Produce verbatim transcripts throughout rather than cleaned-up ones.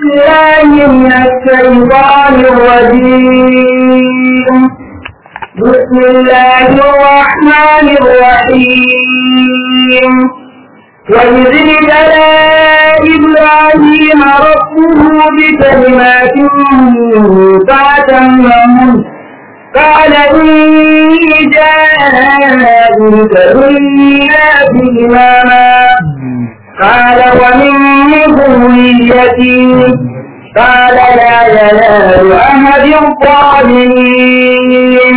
بالله من الشيطان الرجيم. بسم الله الرحمن الرحيم. وإذ ابتلى إبراهيم ربه بكلمات فأتمهن قال إني جاعلك للناس إماما قال ومن ذريتي قال لا ينال عهد الظالمين.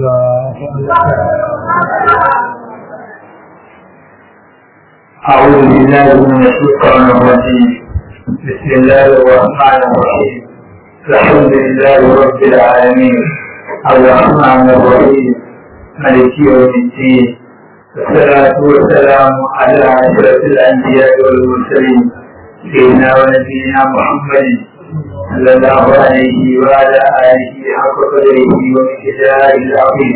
أعوذ بالله من الشيطان الرجيم. بسم الله الرحمن الرحيم. الحمد لله رب العالمين الرحمن الرحيم مالك يوم الدين، والصلاة والسلام على أشرف الأنبياء والمرسلين سيدنا ونبينا محمد صلى الله عليه وعلى آله حق قدره ومقداره العظيم.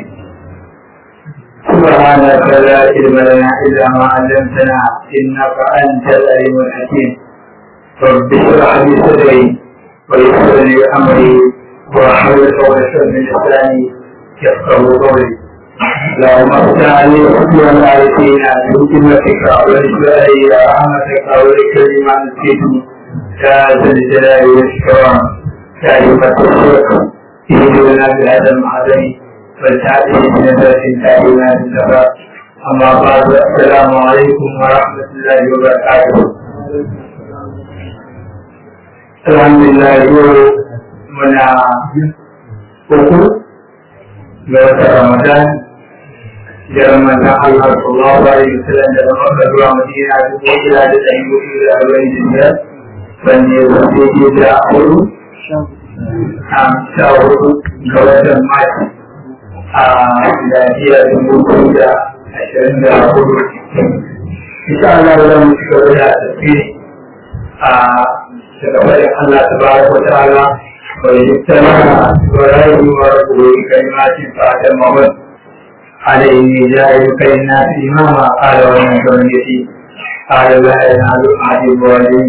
سبحانك لا علم لنا إلا ما علمتنا إنك أنت العليم الحكيم. رب اشرح لي صدري ويسر لي أمري واحلل عقدة من لساني يفقهوا قولي. اللهم افتح علي وحكم العارفين بحكمتك واشفع لي رحمتك ولكلمة نسيت يا ذا الجلال والإكرام. يا أيها الشيخ اهدنا بهذا المحضر والتعدي بنظرة تأتينا بالنفاق. أما بعد، السلام عليكم ورحمة الله وبركاته. الحمد لله muna uku ga watan Ramadan, jiran manzon Allah sallallahu alaihi wasallam daga Makka zuwa Madina dubu ɗaya da ɗari hudu da arba'in da biyar, wanne ya zai da hudu a sha hudu ga watan Mati a lafiya dubu biyu da ashirin da hudu. Insha Allah za mu ci gaba da tafi a daga wajen Allah tabaraka wa ta'ala. ويجتمع إبراهيم وربه بكلمات فأتمهن عليه جاعلك للناس إماما قال ومن ذريتي قال لا ينال عهد الظالمين.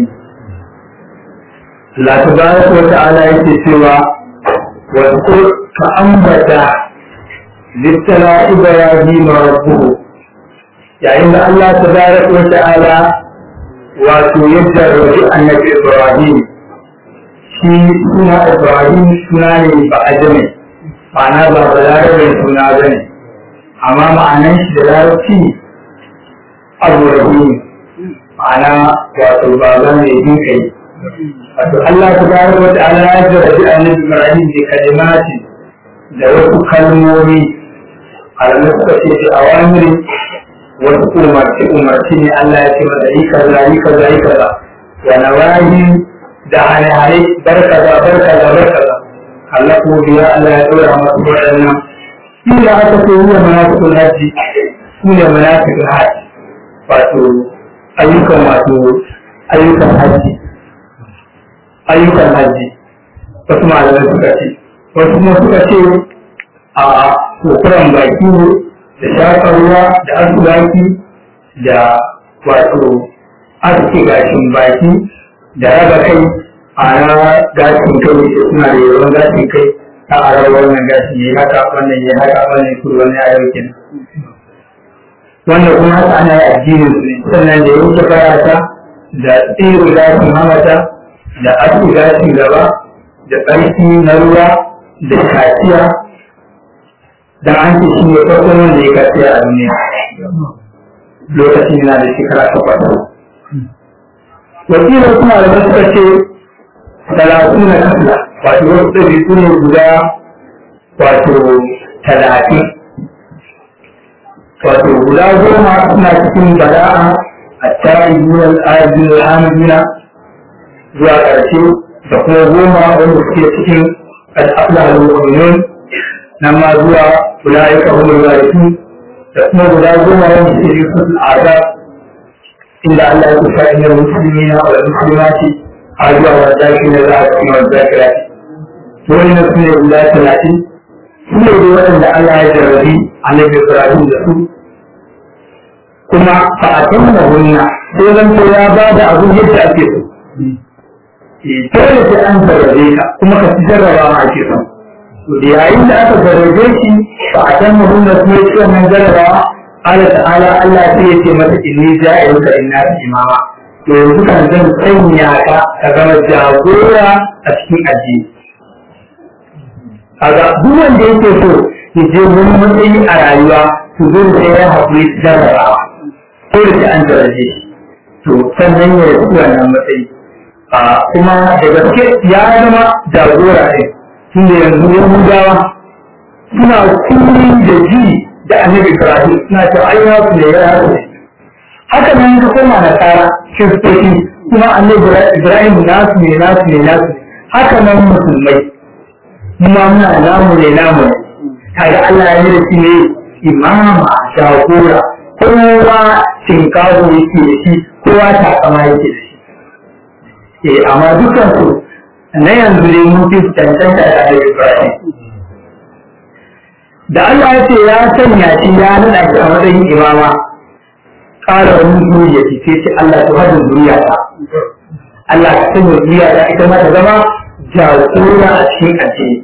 الله تبارك وتعالى يتسوى واذكر فأنبت ابتلى إبراهيم ربه، يعني الله تبارك وتعالى وتيسر النبي إبراهيم. shi suna Ibrahim suna ne ba a jami, ma'ana ba ba larabin suna ba ne, amma ma'anan shi da larabci abu rahim, ma'ana wato ba za ne yin kai. Wato Allah ta bayar wata ala ya jarabi annabi Ibrahim da kalimati da wasu kalmomi, alamai suka ce da awamiri wasu umarci umarci ne Allah ya ce masa yi kaza yi kaza yi kaza wa nawahi da hare-hare barka da barka da barka da Allah ko biya Allah ya dora masu waɗannan. Ila aka ce yi manafikul hajji su ne manafikul hajji, wato ayyukan wato ayyukan hajji ayyukan hajji wasu malamai suka ce, wasu kuma suka ce a kokuran baki da shakar ruwa da asibaki da wato aske gashin baki da raba kai a na gashin kai da suna da yawan gashin kai ta a raba wannan gashin ya haka wannan ya haka wannan ya kuru wannan ya yau kenan. Wanda kuma haka ana yi addinin su ne, sannan da yanke farata da tsirin gashin hamata da aski gashin gaba da tsarki na ruwa da kaciya, don an ce shi ne farkon wanda ya kaciya a duniya lokacin yana da shekara takwas. Wakilar kuma da suka ce talatin na kafla, wato wasu ɗabi'u ne guda wato talatin, wato guda goma suna cikin bala'a a tarihi na al'adun al'amudina zuwa ƙarshe, da kuma goma wanda suke cikin al'afla al'umminin nan ma zuwa ula'ika hulun zarifi, da kuma guda goma wanda suke cikin al'adar إلا أن لا يكفى المسلمين والمسلمات أرجع والذاكرين الذاكرين والذاكرات. وإن نسمي الله ثلاثين سنة وأن الله يجربي عن إبراهيم له كما فأتمهن sai zan to ya ba da abin yadda ake so dole sai an zarrabe ka kuma ka ci jarraba ma ake son to da yayin da aka zarrabe shi ba a san mutum da kuma ya ci wannan jarrabawa Allah ta'ala Allah sai ya ce mata inni ja'iluka linnasi imama to yanzu kan zan sanya ka ka zama jagora a cikin addini kaga duk wanda yake so ya je wani matsayi a rayuwa to zai sai ya haƙuri jarrabawa ko da ta an jarrabe shi to sannan ya yi wannan matsayi kuma da gaske ya zama jagora ne tunda yanzu yahudawa suna kuri da ji da annabi Ibrahim suna ta ayyuka su ne ya rasu haka nan ka koma na tsara kiristoci kuma annabi Ibrahim nasu ne nasu ne nasu haka nan musulmai kuma muna namu ne namu ne kaga Allah ya yi shi ne imama jagora kowa shinkafa yake da shi kowa takama yake da shi eh amma dukkan su na yanzu ne mun fi cancanta da annabi Ibrahim da Allah ya ce ya sanya shi ya nuna shi a matsayin imama ƙara wani zuriya ce sai ce Allah ta hada zuriya ta Allah ka sanya zuriya ta ita ma ta zama jagora a cikin addini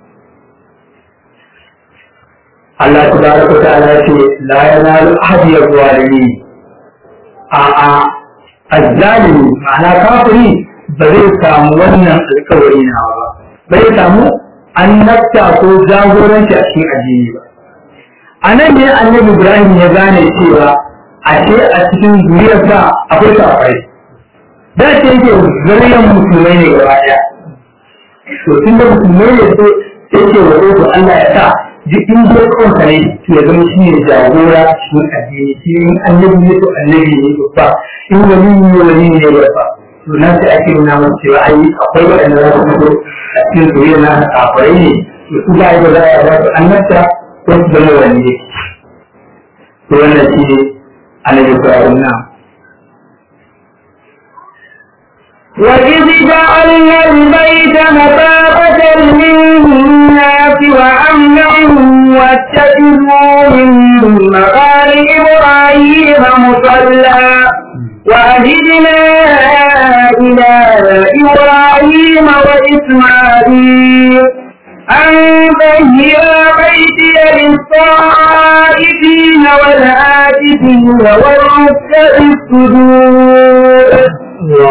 Allah ta baraka ta ala ce la yanalu ahadi az-zalimi a a az-zalimi ma'ana kafiri ba zai samu wannan alƙawari na ba bai samu annabta ko jagoranci a cikin addini ba a nan ne annabi Ibrahim ya gane cewa ashe a cikin zuriyarsa akwai kafirai da ce yake zuriyar musulmai ne gaba ɗaya to tun da musulmai ne so yake wa to Allah ya sa duk in dai kanka ne to ya zama shi ne jagora cikin addini shi in annabi ne to annabi ne babba in wani ne wani ne babba to nan sai ake nuna masa cewa ai akwai waɗanda za su fito a cikin zuriya na kafirai ne to su ga ba za a ba su annabta ko su zama wani ne to wannan shi ne annabi Ibrahim na وإذ جعلنا البيت مثابة للناس وأمنا واتخذوا من مقام إبراهيم مصلى وعهدنا إلى إبراهيم وإسماعيل أن طهر بيتي للطائفين والعاكفين والركع السجود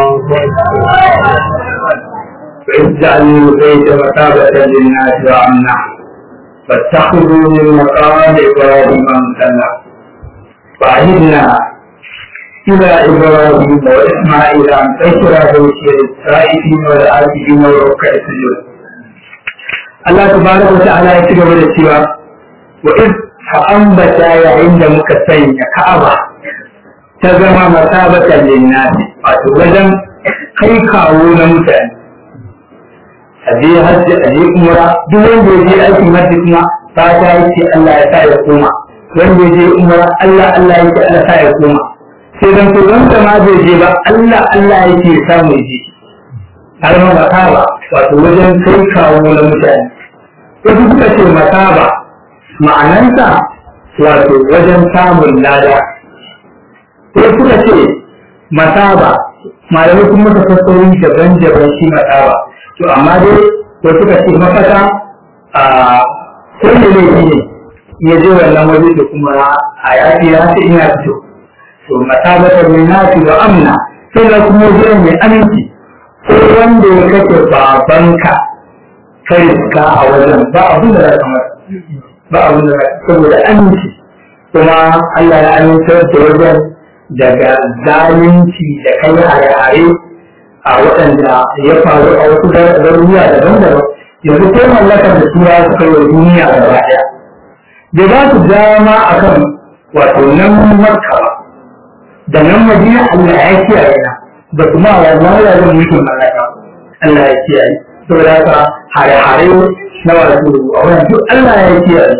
وإذ جعلنا البيت مثابة للناس وأمنا واتخذوا من مقام إبراهيم مصلى وعهدنا إلى إبراهيم وإسماعيل أن طهر بيتي للطائفين والعاكفين والركع السجود Allah tabaraka wa ta'ala ya ci gaba da cewa wa iz fa'ambata yayin da muka sanya Ka'aba ta zama masabatan linnasi wato wajen kai kawo na mutane aje hajji aje umra duk wanda ya je aikin hajji kuma fata yake Allah ya sa ya koma wanda ya je umra Allah Allah yake Allah sa ya koma sai dan to wanda ma bai je ba Allah Allah yake samu ya je har ma Ka'aba wato wajen kai kawo na mutane wasu suka ce masaba ma'anansa wato wajen samun lada wasu suka ce masaba malamai kuma masa fassarori daban-daban shi masaba to amma dai wasu suka ce mafaka a kowane laifi ne ya je wannan waje da kuma a yafi ya ce ina fito to masabatar mai nafi da amna sai kuma wajen mai aminci ko wanda ya kace babanka ka a wajen ba abin da za ka masa ba abin da saboda aminci kuma Allah ya amintar da wajen daga zalunci da kai hare-hare a waɗanda ya faru a wasu garuruwa daban-daban yanzu ko mallakar da tura su kai wa duniya gaba ɗaya da za su dama a kan wato nan Makka ba da nan Madina Allah ya kiyaye na ba su ma wannan wajen mulkin mallaka Allah ya kiyaye saboda haka hare-hare na wato a wannan duk Allah ya kiyaye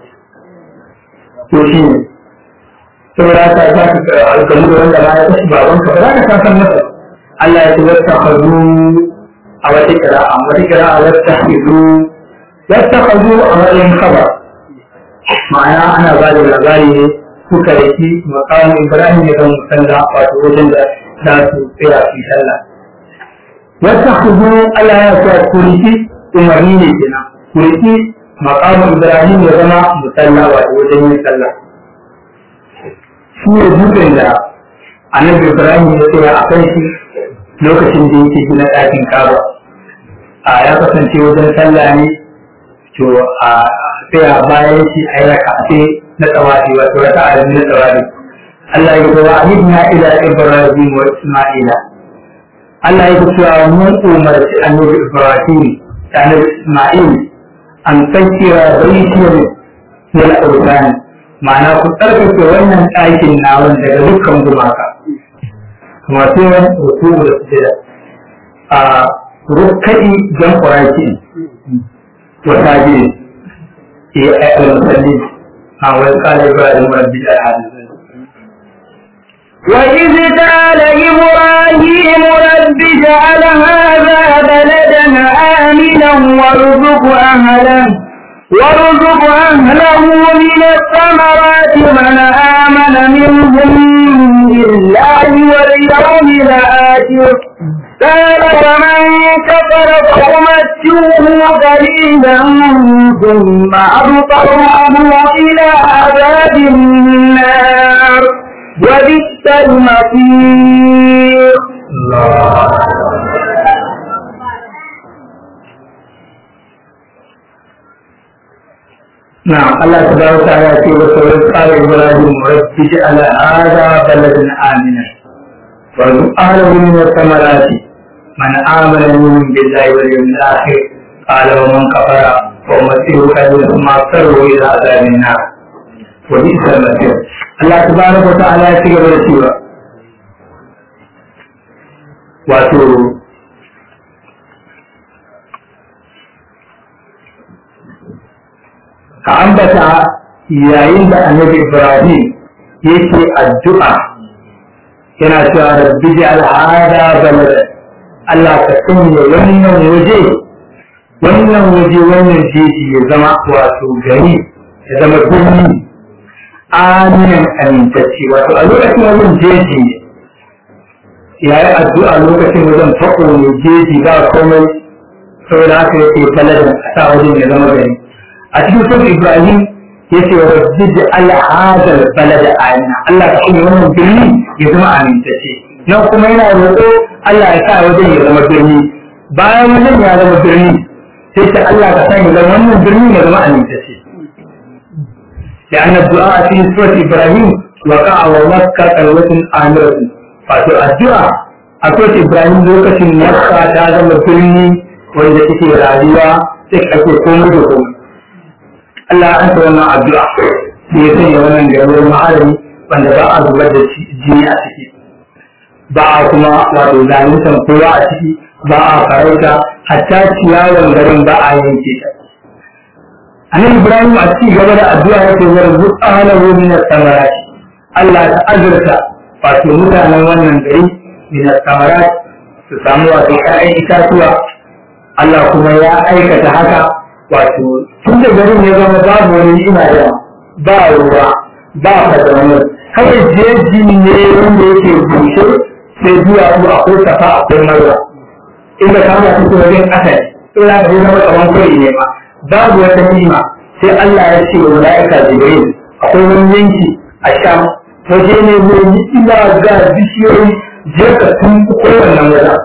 to shi ne saboda haka za ka alƙalu da wanda ba ya kashi babanka ba za ka san masa Allah ya ce wata hazu a wata kira a wata kira a wata hizu wata hazu a matsayin khabar ma'ana ana ba da labari ne suka yaki makamin Ibrahim ya zama musalla wato wajen da za su tsaya su sallah wata hudu Allah ya sa kuriki umarni ne kenan kuriki maqamu Ibrahim ya zama musalla wato wajen yin sallah shi ne dukkan da annabi Ibrahim ya tsaya a kan shi lokacin da yake gina ɗakin Kaaba a ya kasance wajen sallah ne to a tsaya bayan shi a yi raka'a na tsawafi wato raka'a na tsawafi Allah ya ce wa ahidna ila Ibrahim wa Isma'ila Allah ya ce wa mun umarci annabi Ibrahim da annabi Isma'il an tsakira baitiyar wal awtan ma'ana ku tsarkake wannan ɗakin nawan daga dukkan gumaka kuma sai wani ruku da sujada a rukkai jan quraki wa tajiri e al-musallin a wani qala Ibrahim rabbi al-alamin وإذ قال إبراهيم رب اجعل هذا بلدا آمنا وارزق أهله وارزق أهله من الثمرات من آمن منهم بالله واليوم الآخر قال ومن كفر فأمتعه قليلا ثم أضطره إلى عذاب النار وبئس المصير. نعم الله تبارك وتعالى يقول قال إبراهيم رب اجعل هذا بلدا آمنا وارزق أهله من الثمرات من آمن منهم بالله واليوم الآخر قال ومن كفر فأمتعه قليلا ثم أضطره إلى عذاب النار وبئس المصير. Allah tabaraka wa ta'ala ya ci gaba da cewa wato ka ambata yayin da annabi Ibrahim yake addu'a yana cewa rabbi ja'al hada balada Allah ka sanya wannan waje wannan waje wannan jeji ya zama wato gari ya zama birni aminan amintacce wato a lokacin wajen jeji ya yi addu'a lokacin wajen faƙo ne jeji ba komai saboda haka yake baladin a sa wajen ya zama gari a cikin sun Ibrahim ya ce wa rabbi ja'al hadal balada amina Allah ka sanya wannan birni ya zama amintacce nan kuma yana roƙo Allah ya sa wajen ya zama birni bayan wajen ya zama birni sai ta Allah ka sanya wannan birni ya zama amintacce لأن الدعاء في سورة إبراهيم وقع ومكة قلوة آمرة فاتو الدعاء أقول إبراهيم لوكة مكة تعالى مبرني وإذا تكي العدوى تكأكل قوم دقوم الله أنت وما الدعاء ليسن يوانا نجاور المعالم وأن باع زبادة جيني أتكي باع كما واتو زانيسا قوة أتكي باع فروتا حتى تياوان غرم باع ينكيتا annabi Ibrahim a ci gaba da addu'a yake warzuq ahlahu min as-samarat Allah ta azurta wato mutanen wannan gari min as-samarat su samu wato ƴaƴan itatuwa Allah kuma ya aikata haka wato tun da garin ya zama babu wani ni'ima da ba ruwa ba fadamu kai jeji ne wanda yake bushe sai duwatsu akwai safa akwai marwa inda kama su wajen asali sai za ka zama kaman koyi ne ma babu wata nima sai Allah ya ce wa mala'ika Jibril akwai wani yanki a Sham waje ne mai ni'ima ga bishiyoyi je ka tun kowannan wajen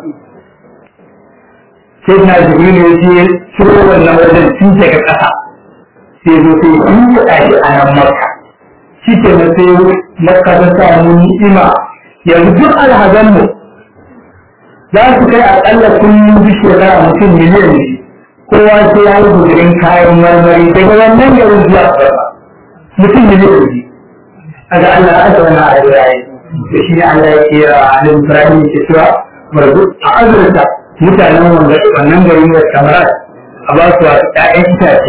sai na Jibril ya ce ciro wannan wajen tun daga ƙasa sai zo sai yi ya shi a nan Makka shi ke na sai Makka ta samu ni'ima yanzu duk alhazanmu za su kai aƙalla kullum bishiyar mutum miliyan ne kowa sai ya yi gudurin kayan marmari daga wannan garin zuwa ƙarfa mutum da zai guji a ga Allah aka wani a yayi da shi ne Allah ya ce a alin Ibrahim ke cewa marzu a azurta mutanen wannan garin da kamarat a ba su wasu ƴaƴan itace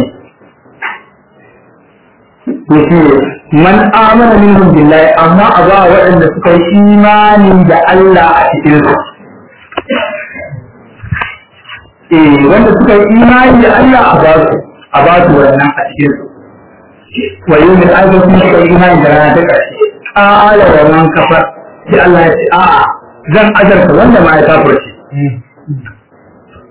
ko shi man amana minhum billahi amma a ba waɗanda suka yi imani da Allah a cikin su eh wanda suka yi imani da Allah a ba su a ba su wannan a cikin su wa yau da aka kuma suka yi imani da rana ta ƙarshe ƙala wa man kafar sai Allah ya ce a'a zan ajarta wanda ma ya kafirce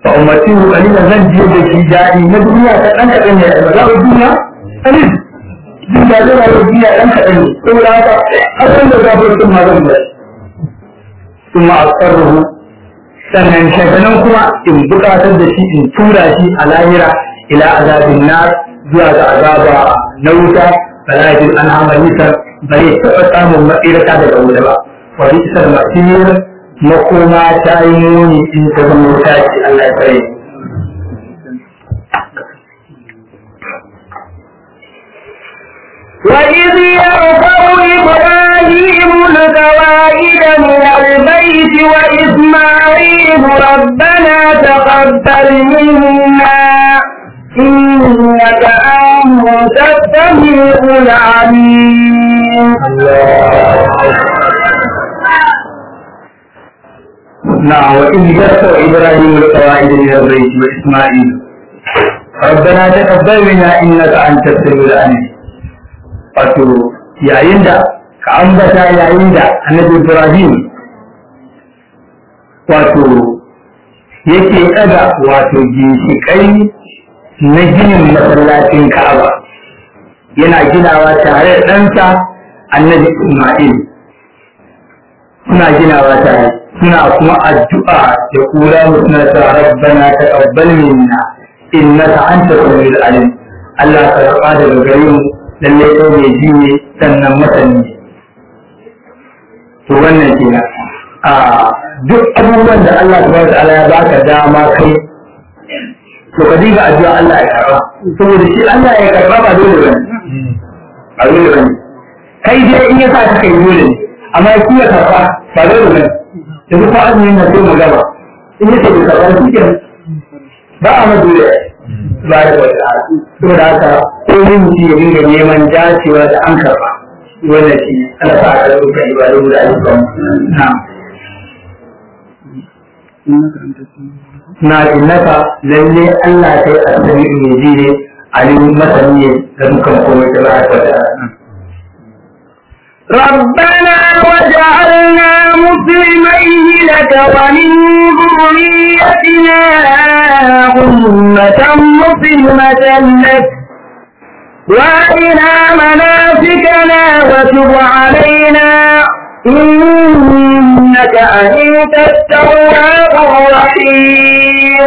fa ummatu qalila zan ji da shi daɗi na duniya ta ɗan kaɗan ne ba za ku duniya qalil jin daɗi na duniya ɗan kaɗan ne saboda haka asan da zafin sun ma zan bai kuma asarruhu sannan shaganan kuma in buƙatar da shi in tura shi a lahira ila azabin nar zuwa ga azaba na wuta fala yajid an amalisa bai taɓa samun matsirata daga wuta ba wa bisal masir makoma ta yi muni in ta zama wuta ce Allah ya tsare وإذ يرفع إبراهيم القواعد من البيت وإسماعيل ربنا تقبل منا إنك أنت السميع العليم. نعم. وإذ يرفع إبراهيم القواعد من البيت وإسماعيل ربنا تقبل منا إنك أنت السميع العليم. wato yayin da ka ambata yayin da annabi Ibrahim wato yake ɗaga wato ginshiƙai na ginin masallacin Ka'aba yana ginawa tare da ɗansa annabi Ismail suna ginawa tare suna kuma addu'a da kula suna ta rabbana taqabbal minna innaka antas samiul alim. Allah ka karɓa daga gare mu lalle ko mai ji ne sannan masani. To wannan kenan a duk abubuwan da Allah subhanahu wa ta'ala ya baka dama kai to ka dinga addu'a Allah ya karba saboda shi Allah ya karba ba dole bane ba dole bane kai dai in ya sa ka kai dole ne amma shi ya karba ba dole bane da duk azumin na sai mu gaba in ya ce ka karba shi kenan ba a ma dole ba da wata saboda haka ko yin shi ya dinga neman dacewa da an karba wannan shi Allah sa ka rubuta ibadu da ayyukan na na innaka lalle Allah kai asali ne ji ne alim masani da dukkan komai da aka da ربنا وجعلنا مسلمين لك ومن ذريتنا أمة مسلمة لك وأرنا مناسكنا وتب علينا إنك أنت التواب الرحيم.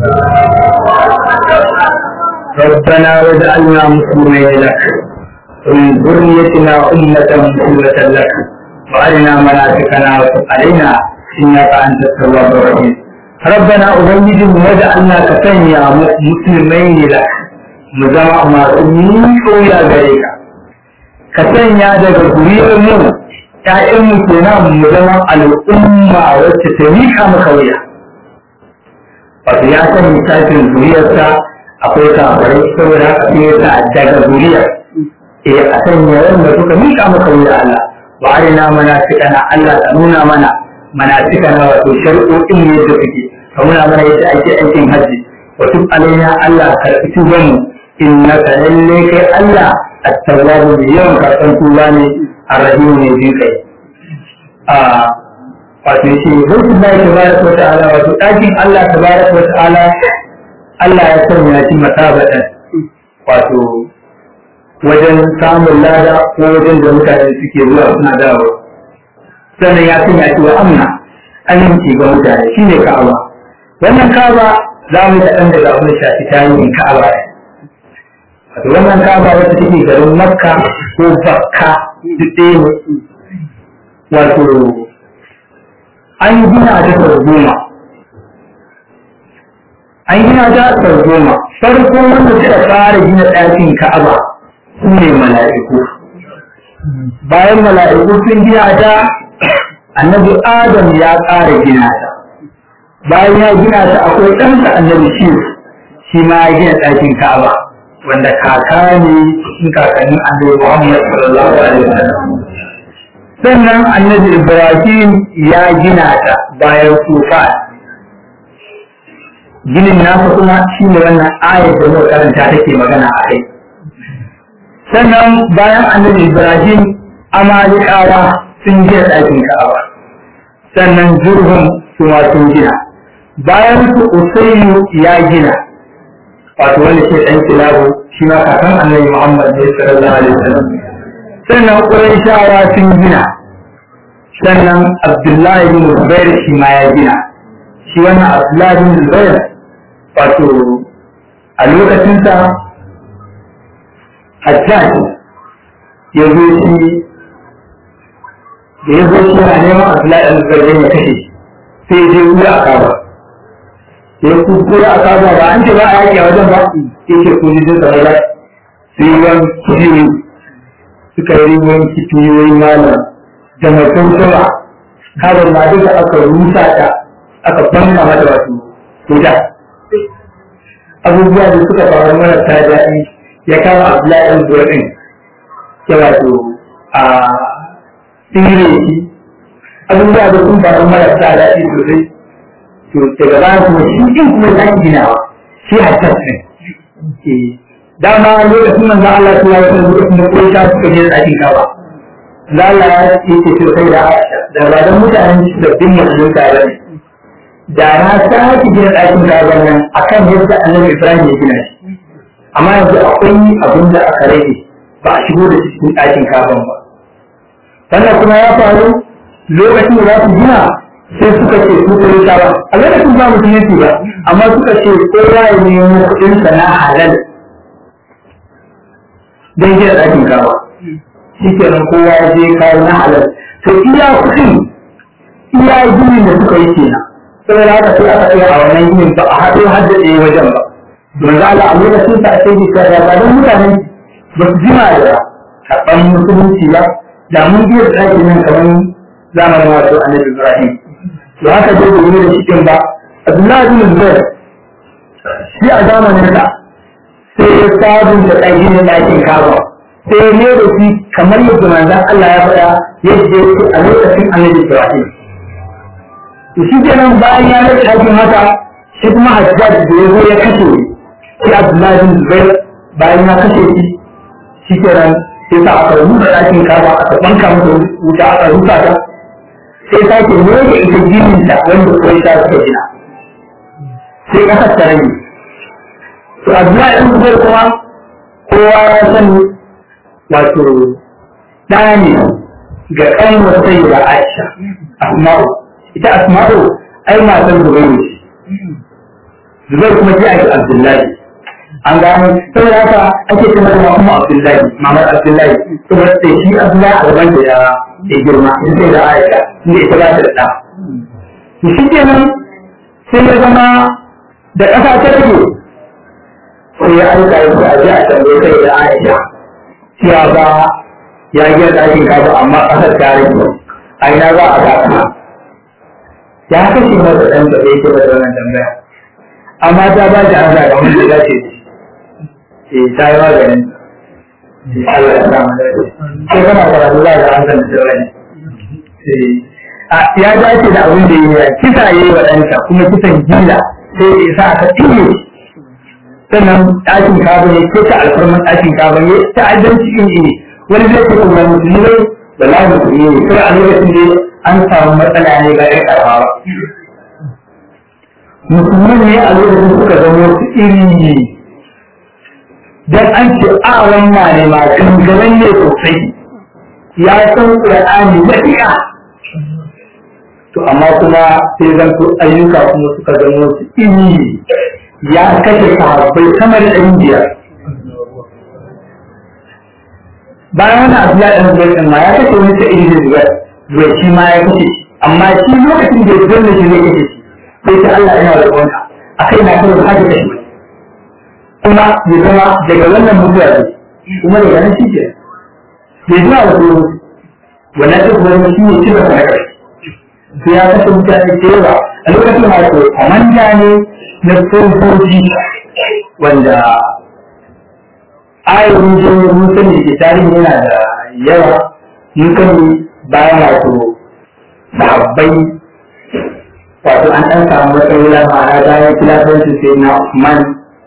ربنا وجعلنا مسلمين لك ومن ذريتنا أمة مسلمة لك وأرنا مناسكنا وتب علينا إنك أنت التواب الرحيم. ربنا أبيد وجعلنا كسنيا مسلمين لك مزمع ما تنيك يا غريك كسنيا daga guriyar mu ƴaƴan mu kenan mu zama al'umma wacce ta mika maka wuya wato ya san misalin zuriyarsa akwai kafirai saboda haka sai ya sa daga zuriyar eh a sanya wanda suka mika maka wuya Allah wa arina manasikana Allah ta nuna mana manasikana wato shari'o'in ne da suke ka nuna mana yadda ake aikin hajji wa tub alaina Allah karɓi tuban mu innaka lalle kai Allah at-tawwabu bi yawan karɓan tuba ne ar-rahim ne jin kai a wato shi hukun da tabaraka wa ta'ala wato ɗakin Allah tabaraka wa ta'ala Allah ya sanya shi matabatan wato wajen samun lada ko wajen da mutane suke zuwa suna dawo sannan ya sanya shi wa amna aminci ga mutane shine Ka'aba wannan Ka'aba za mu ta ɗan daga abin shafi tarihin Ka'aba wato wannan Ka'aba wata take garin Makka ko Bakka duk ɗaya ne wato an gina ta sau goma an gina ta sau goma farko wanda suka fara gina ɗakin Ka'aba su ne mala'iku bayan mala'iku sun gina ta annabi Adam ya ƙara gina ta bayan ya gina ta akwai ɗansa annabi shi shi ma ya gina ɗakin Ka'aba wanda kaka ne cikin kakannin annabi Muhammad sallallahu alaihi wasallam sannan annabi Ibrahim ya gina ta bayan tufa ginin nasa kuma shi ne wannan ayat da muka karanta take magana a kai sannan bayan annabi Ibrahim amalikawa sun gina ɗakin Ka'aba sannan jurhum su ma sun gina bayan su Usayyu ya gina wato wanda ke ɗan kilabu shi ma kakan annabi Muhammad ne sallallahu alaihi wasallam sannan Qurayshawa sun gina sannan Abdullahi bin Zubair shi ma ya gina shi wannan Abdullahi bin Zubair wato a lokacinsa Hajjaj ya zo shi da ya zo shi yana neman Abdullahi bin Zubair ya kashe sai ya je wuya a Kaaba sai ku kura a Kaaba ba an ce ba a yaki a wajen ba yake ko ji da Allah sai yan kiyoyi suka yi ruwan kiyoyi malam da mutum sama Kaaba ma duka aka rusa ta aka banna mata wato wuta abubuwa da suka faru mana ta daɗi ya kama Abdullahi ɗan zuwa ɗin ya wato a tsire shi abubuwa da sun faru mana ta daɗi sosai to daga baya kuma shi ɗin kuma ya ginawa shi hatta ne dama lokacin nan za Allah ya yi lokacin da ko ta suka je ɗakin Kaaba za Allah ya ce ce sai da Aisha da ba dan mutanen da bin mutum ta bane da na sake gina ɗakin Kaaba nan akan yadda Annabi Ibrahim ya gina shi amma yanzu akwai abin da aka rage ba a shigo da cikin ɗakin Kaaba ba sannan kuma ya faru lokacin da za su gina sai suka ce su kai shawa a lokacin ba mutum yake ba amma suka ce kowa ya nemo kuɗin sa na halal don gina ɗakin Kaaba shi kenan kowa ya je kawo na halal to iya kuɗin iya ginin da suka yi kenan saboda haka sai aka tsaya a wannan ginin ba a haɗo haddace wajen ba don za a lokacin sa sai bisa da ba don mutane ba su jima da karɓar musulunci ba da mun biya ɗakin nan kamar zamanin wato Annabi Ibrahim to haka dai da wani da cikin ba Abdullahi bin Zubair shi a zamanin sa sai ya sabunta ɗakin ɗakin Kaaba sai ne da shi kamar yadda manzon Allah ya faɗa yadda yake a lokacin Annabi Ibrahim to shi kenan bayan ya rage ɗakin haka shi kuma Hajjaj da ya zo ya kashe shi Abdullahi bin Zubair bayan ya kashe shi shi kenan sai sa aka rubuta ɗakin Kaaba aka banka masa wuta aka rusa ta sai sake ne da ita ginin da wanda kawai ta suka gina sai kasar ta rage to Abdullahi bin Zubair kuma kowa ya sani wato ɗaya ne ga ƙanwar sai da Aisha Asma'u ita Asma'u ai matan Zubairu ce Zubairu kuma ji ake Abdullahi an gano saboda haka ake kuma da kuma Abdullahi mamar Abdullahi saboda sai shi Abdullahi a gaban da ya girma in sai da Aisha inda ita ba ta da ɗa to shi kenan sai ya zama da ƙasa ta rage sai ya aika ya a ji a tambaye sai da Aisha cewa ba ya gina ɗakin Kaaba amma ƙasar ta rage a ina za a gasa ya kashe masa ɗan da ya ke masa wannan tambaya amma ta ba shi an zaga wanda ya ce ce ta yi maganin Allah ya sa mana sai kana karatu za ga an san da rai ya dace da abin da ya yi kisa ya yi wa ɗansa kuma kisan gila sai ya sa aka ɗiye sannan ɗakin Kaaba ya ce ta alfarman ɗakin Kaaba ya ta addanci in ne wani zai ce kuma musulmi da lafi kuɗi ne sai a lokacin da an samu matsala ne ga ya karfa ba musulman ne a lokacin suka zama wasu iri don an ce a wannan ne ma gangamen ne sosai ya san ƙur'ani matuƙa to amma kuma sai zan ko ayyuka kuma suka zama wasu iri ya kashe sahabbai sama da ɗari biyar bayan wani abu ya ɗan zuwa ma ya kashe wani ta iri da zuwa zuwa shi ma ya kashe amma shi lokacin da ya zuwa shi zai kashe shi sai ta Allah yana da wanda a kai na kawai haka kashe kuma ya zama daga wannan mutuwa ne kuma daga nan shi ke bai zuwa da kuma wannan ta kuma shi ne ci da kuma kashe sai ya kashe mutane da yawa a lokacin ma ko komanda ne na sojoji wanda ayoyin jirgin mutum da ke tarihi yana da yawa mutum bayan wato sahabbai wato an ɗan samu wata wula ma'ana bayan kilafancin sai na Usman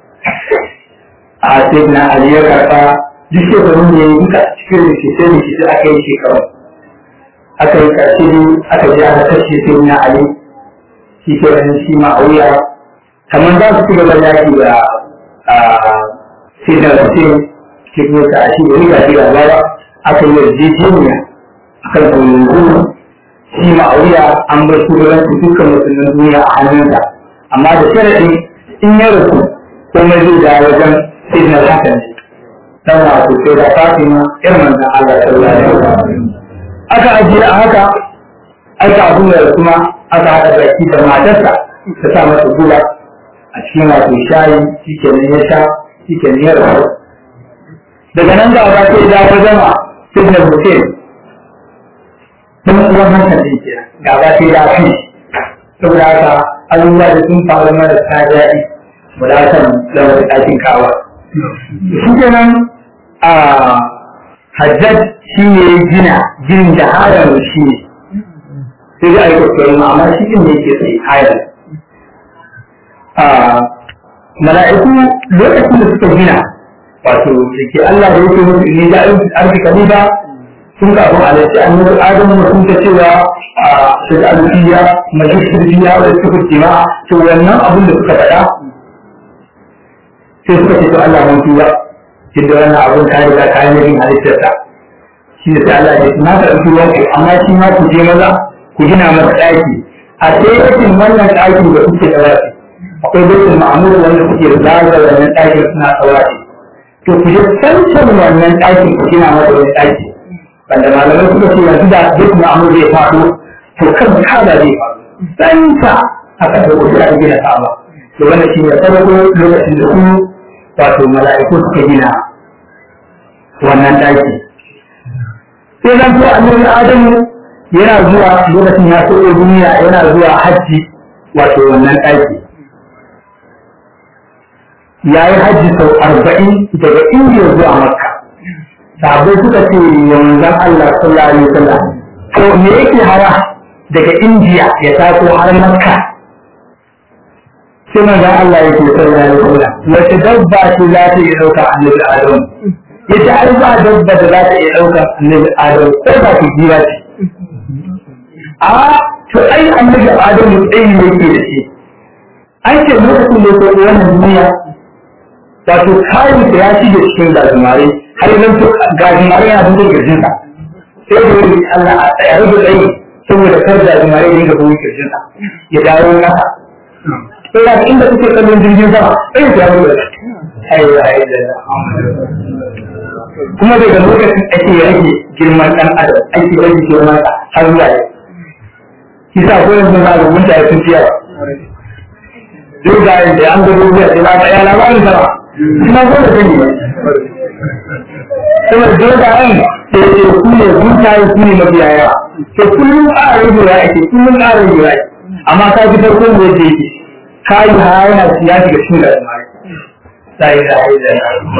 a sai na Ali ya karɓa duk shekarun da ya yi duka cikin rikice rikice aka yi shekaru aka yi ƙarshe aka ji aka kashe sai na Ali shi ke ganin shi ma'auya kamar za su ci gaba da yaki da sai da hussein ke kuma ta shi da riga shi gaba aka yi yarjejeniya a kan yanzu shi ma'auya an bar shugabanci dukkan musulman duniya a hannunsa amma da sharaɗi in ya rasu komai zai da wajen sai na hakan ne dan wato sai da fatima irin manzon Allah sallallahu alaihi wasallam aka ajiye a haka aka abu da kuma aka haɗa baki da matarsa ta sa masa guba a cikin wato shayi shi ke nan ya sha shi ke nan ya rasu daga nan da ba sai da wajen ma sidna hussein sun uwan hankali ɗin ke gaba sai da kan saboda haka abubuwa da sun faru mara ta daɗi wadatan lawar ɗakin kawa shi ke nan a hajjaj shi ne gina ginin da hayar shi ne sai da aiko tsoron amma shi ne yake sai hayar mala'iku lokacin da suka gina wato da ke Allah da yake musu ne da arzika ne ba sun ka abin alaƙi an yi adamu mutum ta cewa a shiga alfiya majalisar biya da suka kima to wannan abin da suka faɗa sai suka ce to Allah mun tuba inda wannan abin ta riga ta yi yin halittarsa shi da sai Allah ya ce na karɓi wanku amma shi ma ku je maza ku gina masa ɗaki a sai yakin wannan ɗakin da kuke ɗaurafi akwai baitul ma'mur wanda kuke zaga wannan ɗakin suna ɗaurafi to ku je cancan wannan ɗakin ku gina masa wani ɗaki wanda malamai suka ce yanzu da baitul ma'mur zai faɗo to kan kada zai faɗo santa aka ɗauko shi a gina ka'aba to wannan shi ne farko lokacin da su wato mala'iku suka gina wannan ɗaki sai zan so annabi adamu yana zuwa lokacin ya so duniya yana zuwa hajji wato wannan ɗaki ya yi hajji sau arba'in daga indiya zuwa makka sahabbai suka ce ya manzan Allah sallallahu alaihi wasallam to me yake hara daga indiya ya taso har makka sai manzan Allah yake sallallahu alaihi wasallam wace dabba ce za ta iya ɗaukar annabi adamu yace ai ba dabba da za ta iya ɗaukar annabi adamu ko ba ku jira ce a to ai annabi adamu tsayi ne ke da shi an ce lokacin da ko wannan duniya wato kayan da ya shige cikin gajimare har yanzu to gajimare yana bugun kirjinsa sai da wani Allah a tsaya rage tsayi saboda kar gajimare ne ga bugun kirjinsa ya dawo nasa sai da inda kuke kallon jirgin sama sai ya dawo da ai kuma daga lokacin ake rage girman ɗan adam ake rage girman sa har zuwa yau kisa ko yanzu za ga mutane sun fiya dogayen da an gado biya sai ba ta ya labarin sama suna zo da sani ba saboda dogayen da ke su ne mutane su ne mafiya yawa to kullum ƙara rage ya ake kullum ƙara rage ya ake amma ka fi farko da yake yake ka yi ha yana siya daga cikin da almari sai da ai da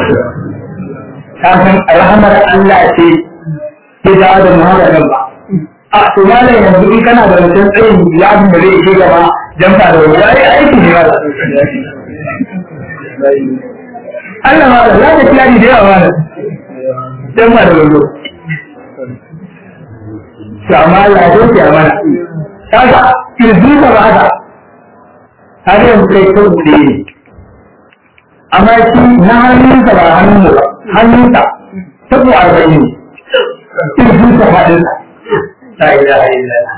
ka san rahamar Allah ce ke da Adam Muhammad ba a to malam yanzu in kana da mutum tsayin yadin da zai ke gaba jamfa da wani yayi aiki ne ba Allah ma da zaka kiyari da yawa malam jamfa da wani to amma Allah ya ce mana kaga kirji ba haka har yanzu kai ko bude ne amma shi na hannunsa ba hannun ba hannunsa tabo arba'in ne kirji ta haɗinsa la ilaha illallah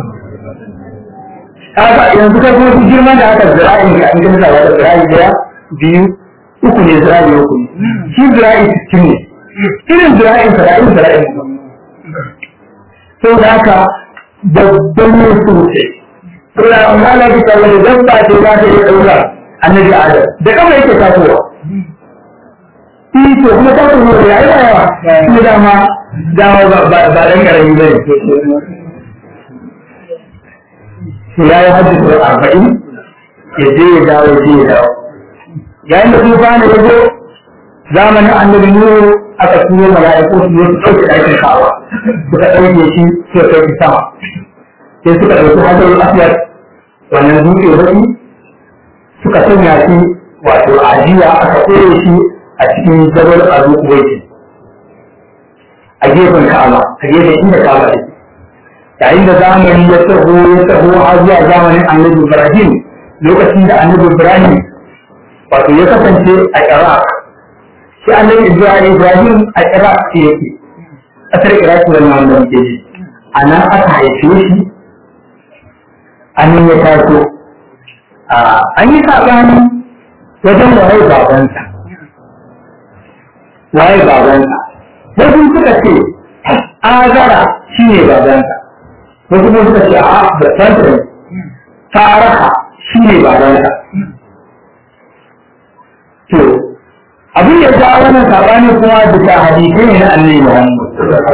haka yanzu kai kuma girman da aka zira'i ga an gina da zira'i daya biyu uku ne zira'i uku ne shi zira'i sittin ne irin zira'in zira'in zira'in sau da haka babban ne sosai sau da amma na bisa wani dabba ce za ta iya ɗauka annabi adam da kama yake tasowa shi to kuma tasowa da yayi da yawa kuma dama dama ba ɗan ƙarami ba ne ya yi hajji sau arba'in ya je ya dawo ya je ya dawo yayin da tufa ne ya zo zamanin annabi nuhu aka turo mala'iku su zo su ɗauke ɗakin kawa suka ɗauke shi suka ɗauki sama sai suka ɗauki hajjar asiyar wannan dutse baki suka sanya shi wato ajiya aka koye shi a cikin jabal azu kuwaiti a gefen ka'aba a gefen inda ka'aba take yayin da zamani ya taho ya taho har zuwa zamanin annabi Ibrahim lokacin da annabi Ibrahim wato ya kasance a Iraq shi annabi Ibrahim a Iraq ce yake ƙasar Iraq da nan da muke ji a nan aka haife shi a nan ya taso an yi saɓani wajen waye babansa waye babansa wasu suka ce Azara shi ne babansa wasu kuma suka ce a da tantan Taraha shi ne babansa to abin da ya wannan saɓani kuma bisa hadisai ne na annabi Muhammad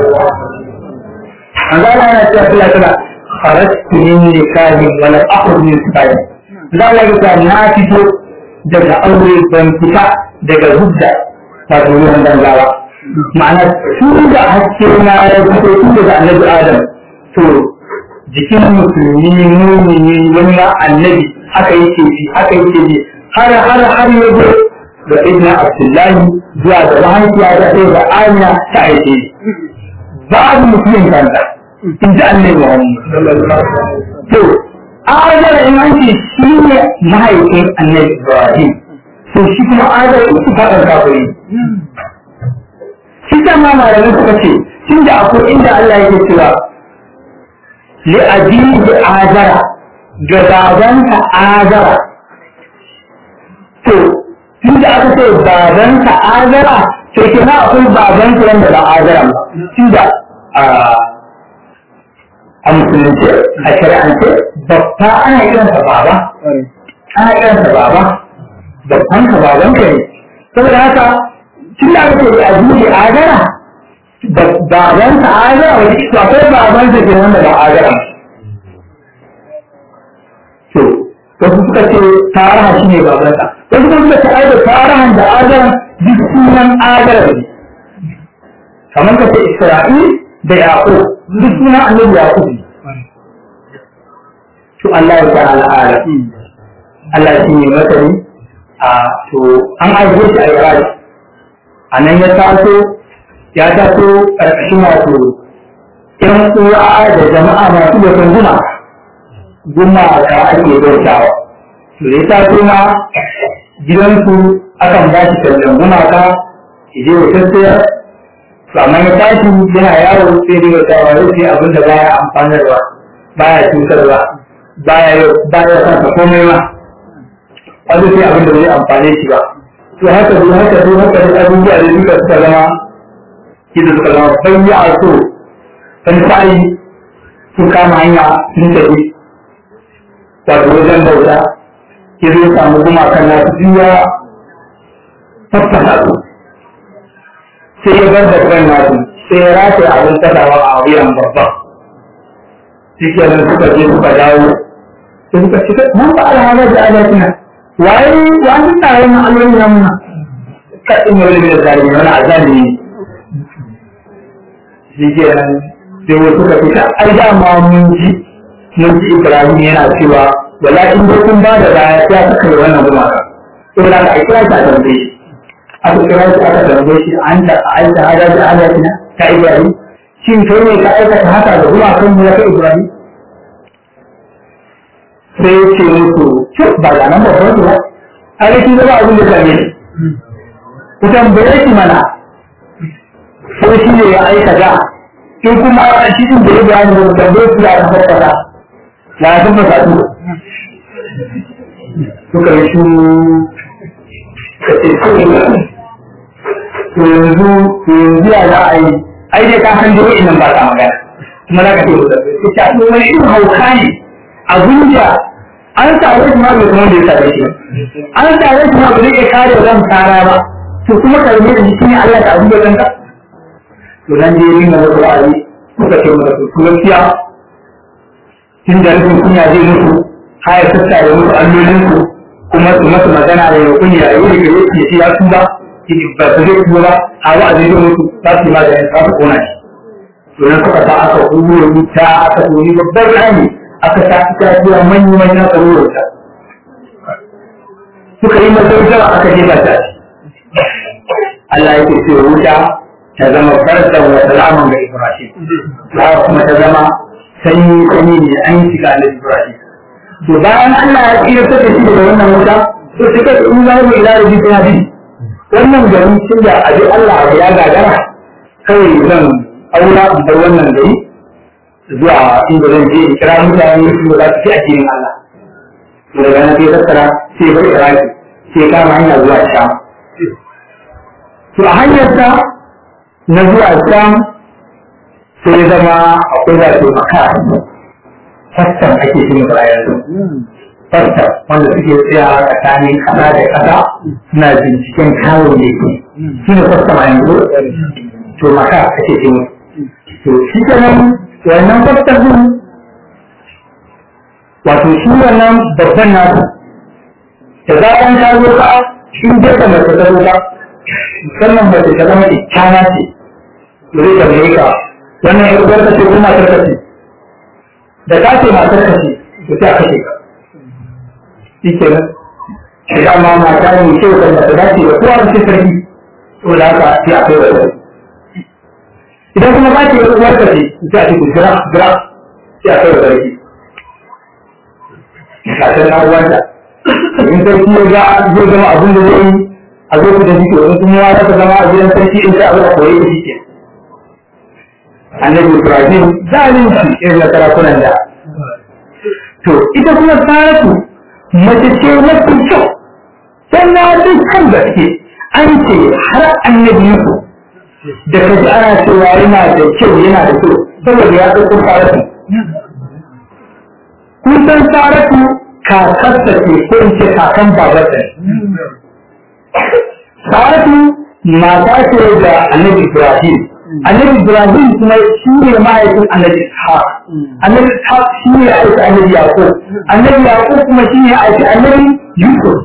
an zara yana cewa kula kula farastu min nikahin wala akhud min sifai za a ga na fito daga aure ban fita daga hujja ta duniyar dangawa ma'ana su da haske na ya fito tun daga annabi Adam to jikin musulmi mumini wani ma annabi haka yake ji haka yake ji har har har ya zo da ibn Abdullahi zuwa da mahaifiya da sai da Amina ta aike babu musulmin kanta in ji annabi Muhammad to Azar in an ce shi ne mahaifin annabi Ibrahim to shi kuma Azar ita faɗar kafiri shi ta ma malamin suka ce tun da akwai inda Allah yake cewa li abihi Azara ga babansa Azara to tun da aka ce babansa Azara to kenan akwai babansa wanda ba Azara ba tun da a musulunce a shari'ance babba ana kiransa baba ana kiransa baba babban ka baban ka ne saboda haka tun da aka ce a duniya agara baban ka agara wani to akwai baban sa ke wanda ba agara to wasu suka ce taraha shi ne baban sa wasu kuma suka ce ai da tarahan da agara duk sunan agara ne kamar ka ce Isra'il da Yaqub duk suna annabi Yaqub to Allah ya ta'ala ala Allah shi ne masani a to an aje shi a Iraq anan ya taso ya taso karkashin wato ƴan uwa da jama'a masu da guma guma ka ake bautawa to ya taso ma gidansu akan ba shi kallon gumaka ije ya tattaya to amma ya tashi yana yawo sai dai wata wani sai abin da baya amfanarwa baya cutarwa baya baya san ka komai ma wanda sai abin da bai amfane shi ba to haka dai haka dai haka dai abubuwa da duka suka zama kida suka zama bayya a so kan sai sun kama hanya sun tafi wato wajen bauta kida ya samu gumakan nasu biya tattala su sai ya bar da kan nasu sai ya rataye abin tattawa a wuyan babba shi ke nan suka je suka dawo sai suka ce mun ba alhalar da alaƙina waye wani tsaye na alwani na muna kaɗin yau da zalimi wani azali ne shi ke nan sai wasu suka fita ai dama mun ji mun ji Ibrahim yana cewa wala in dai kun ba da baya ya saka yi wannan gumaka to da ka kira ta tambaye shi aka kira shi aka tambaye shi an ta aita hada da alaƙina ta Ibrahim shin kai ne ka aikata haka da gumakan mu ya kai Ibrahim sai ya ce musu cik ba ga nan babban ba a yi shi zama abin da same shi ku tambaye shi mana sai shi ne ya aikata in kuma shi din da ya bayani da tambaye su ya tabbata ya tabbata su suka yi shi ka ce su ne to yanzu yanzu ya za a yi ai dai ka san dai nan ba ta magana kuma za ka ce ku tambaye ta ce wani irin hauka ne abin da an tare shi ma bai kuma da ya tare shi an tare shi ma bai iya kare ran tara ba to kuma karbe da shi ne Allah ta abin da kanka to dan je yin da Qur'ani kuka ce mata to gaskiya kin da rufin kunya zai mutu haya tsaka ya mutu allolin ku kuma su masa magana da kunya ya yi da yake shi ya tuba ki ba su zai tuba a wa zai mutu za su ma da ta kona shi to nan suka ta aka kubuwa wuta aka koyi babbar rami aka sa ita zuwa manyan manyan ƙaruwarsa suka yi masarautar aka jefa ta Allah yake ce wuta ta zama farsan wa salaman ga Ibrahim ta kuma ta zama sanyi sanyi ne an yi shiga na Ibrahim to bayan Allah ya tsira ta shi daga wannan wuta to sai ka in za mu ila da biya bi wannan gari tun da abi Allah ya gagara kawai zan aura da wannan gari zuwa inda zan je kira mutane su za su ci addinin Allah to daga nan sai tattara sai bar Iraki sai kama hanya zuwa Sham to a hanyar ta na zuwa Sham sai zama akwai da ke maka fastan ake shi ne bayan fastan wanda suke tsaya tsakanin kasa da kasa suna binciken kawo ne ke shi ne fastan a yanzu to maka ake shi to shi kenan wannan fastan din wato shi wannan babban nasu da zaɓen ka zo ka shi ne ka mai ta zo ka musamman ba ta zama kyana ce zai ka mai ka wannan ya ubar ce ko matar kace da ka ce matar kace to sai aka ce ka shike nan sai amma mata ne ce ko da dace ba ko an ce sarki to da haka sai aka yi wa idan kuma ba ce ubar kace sai aka ce gira gira sai aka yi wa sarki ka san na wanda in sarki ya ga zai zama abin da zai yi a zo da shi ko kuma ya ta zama a gidan sarki in sai abu da koyi shi ke annabi Ibrahim zalunci irin na sarakunan da to ita kuma Saratu mace ce mafi kyau sannan dukkan gaske an ce har annabi Yusuf da kaji ana cewa yana da kyau yana da kyau saboda ya ɗauko Saratu kun san Saratu kakarsa ce ko in ce kakan babarsa Saratu mata ce da annabi Ibrahim annabi Ibrahim kuma shi ne mahaifin annabi Ishaq annabi Ishaq shi ne aiki annabi Yaqub annabi Yaqub kuma shi ne aiki annabi Yusuf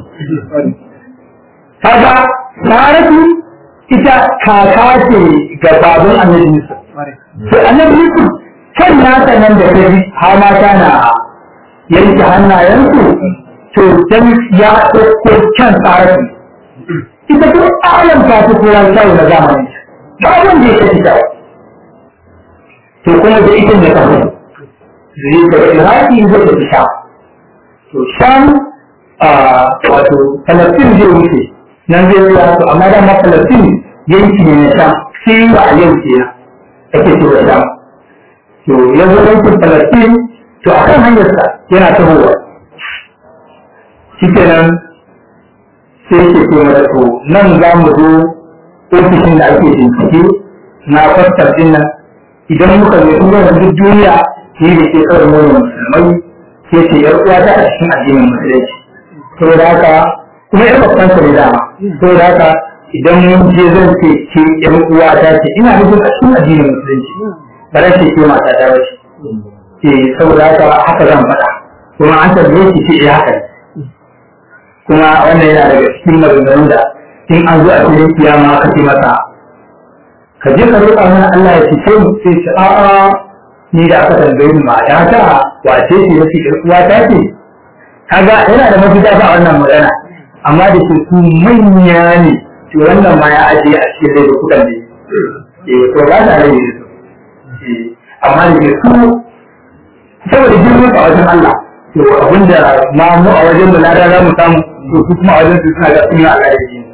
kaga Saratu ita kaka ce ga baban annabi Yusuf sai annabi Yusuf kan nasa nan da kai har mata na yanke hannayensu to dan ya ɗauko kan Saratu ita duk alam ta fi kowa kyau na zamani ba wanda ya kashi kyau to kuma da ita da kafa zai da iraki zai da sha to shan wato Falastin zai wuce nan zai wuce to amma da ma Falastin yanki ne na sha sai ba a yau ke ake ce da sha to yanzu yankin Falastin to a kan hanyarsa yana tahowa shi kenan sai ke ce mata to nan za mu zo ofishin da ake bincike na fastar din nan idan muka zo kuma da duk duniya shi da ke kawai mu musulmai ke ce yar uwa ta a cikin addinin musulunci saboda haka kuma yar babban sa ne dama saboda haka idan mun je zan ce ke yar uwa ta ce ina nufin a cikin addinin musulunci ba za ce ke mata ta bace ke saboda haka haka zan faɗa kuma an tambaye shi ce eh haka ne kuma wannan yana daga cikin maganganun da in an zo a cikin kiyama aka ce masa ka je ka roƙa mana Allah ya cece mu sai ce a'a ni da aka tambaye ni mata ta wace ce yace ɗan uwa ta ce kaga yana da mafita ba wannan magana amma da ke su manya ne to wannan ma ya ajiye a cikin rai da kuɗan ne eh to ba ta rai ne eh amma da ke su saboda girman a wajen Allah to abinda ma mu a wajen da lada za mu samu to su kuma a wajen su suna ga suna Allah ya yi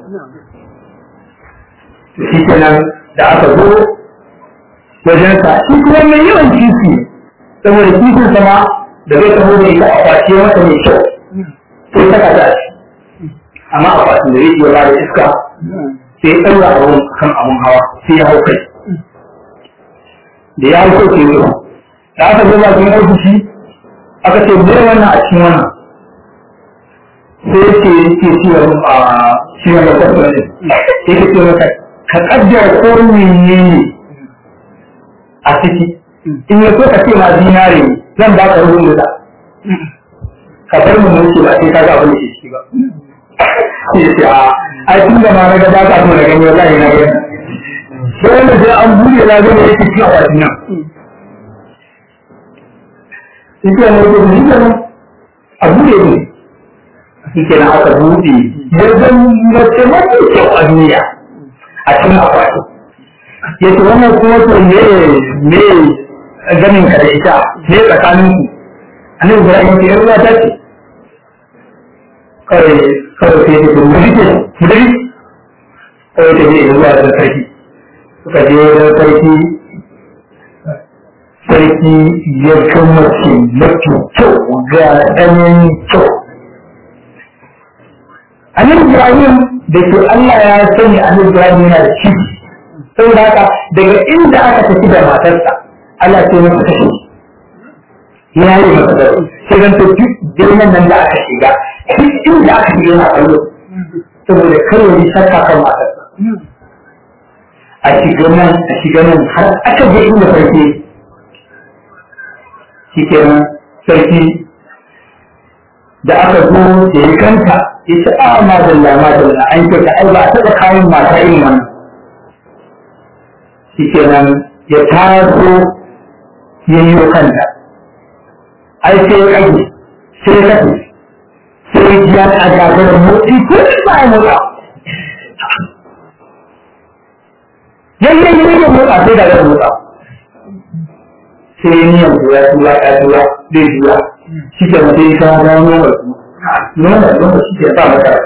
shi kenan da aka zo wajen sa shi kuma mai yawan kifi saboda kifin sama da zai taho da ita a kwace masa mai kyau sai ta kada shi amma a kwace da yake ba da iska sai ya ɗaura abun kan abun hawa sai ya hau kai da ya hau kai ke zuwa da aka zo bakin ofishi aka ce bai wannan a cikin wannan sai ce yake ciwon a ciwon da kwasar ne yake ce maka ka kaddara ko menene a ciki in ya so ka ce ma zinare zan ba ka rubun da ka bar mu mutu ba sai ka ga abin da ke ciki ba sai ce a ai tun da ma na ga ba ka so na gani wallahi na gani sai wanda sai an bude na gani yake cikin akwatin nan sai ce na yake ni da a bude ne shi ke na aka buɗe ya zan mace mafi kyau a duniya a cikin akwati ya ce wannan kuma to me me ganin ka da ita ne tsakanin ku annabi Ibrahim ya ce yar uwa ta ce kawai kawai sai ta mu rike mu dai kawai ta je zuwa da sarki suka je da sarki sarki ya kama ce mafi kyau ga ɗanyen kyau annabi Ibrahim da ke Allah ya sani annabi Ibrahim yana da ciki saboda haka daga inda aka tafi da matarsa Allah sai masa kashe ya yi masa da sai zan to duk girman nan da aka shiga duk inda aka shiga yana kallo saboda karo ni shakka kan matarsa a shiga nan a shiga nan har aka je inda sarki shi kenan sarki da aka zo da ya kanta ya ce a madalla madalla an kyauta ai ba a taɓa kayan mata irin wannan shi kenan ya taso ya yi wa kanta ai sai ya kage sai ya kafe sai ya ji ya a gagarar motsi ko ba ya motsa yayyayi ya motsa sai da ya motsa sai niyan tura tura ya tura zai tura shi ke mutum ta da noma noma noma shi ke ba mata